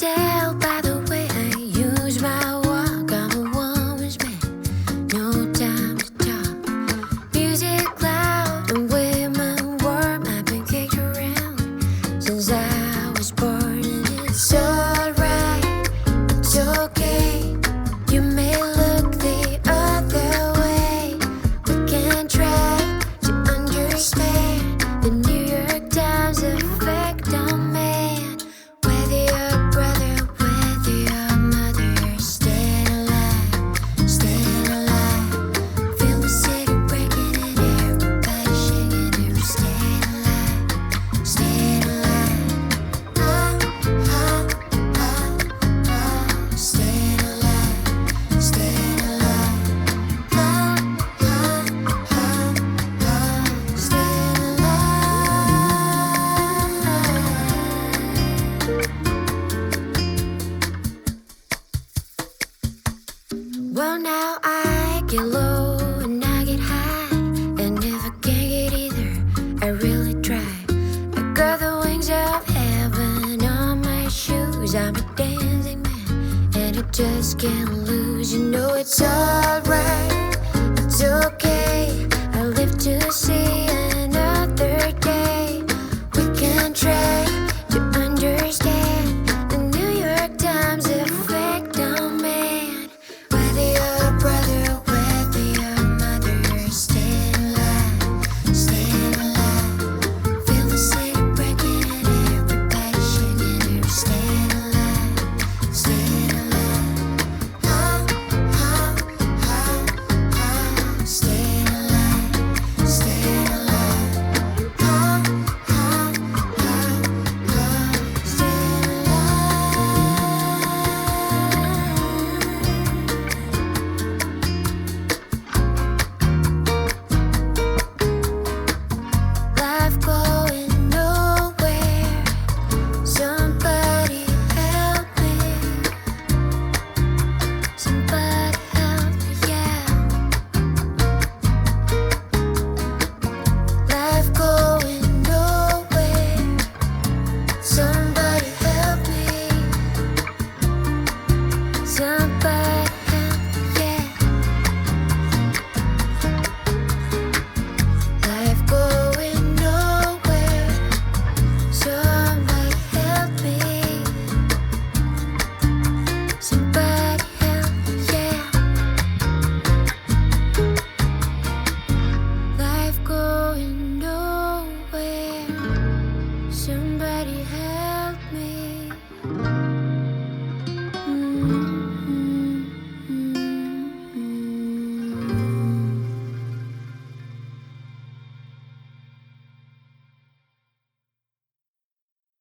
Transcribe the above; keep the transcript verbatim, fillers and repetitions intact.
tell by the way I use my walk. I'm a woman's man, no time to talk. Music loud and women warm. I've been kicked around since I was born, and it's alright, it's okay. You may look the other way. We can try to understand the New York Times effect on man. Whether you're a brother, whether you're a mother, you're staying alive, staying alive. Feel the city breaking and everybody shaking it. We're staying alive, staying alive. Ah, ah, ah, ah. Staying alive, staying alive. Ah, ah, ah, ah. Staying alive. Well, now I get low and I get high, and if I can't get either, I really try. I got the wings of heaven on my shoes. I'm a dancing man, and I just can't lose. You know it's alright, it's okay. I live to see another day. We can try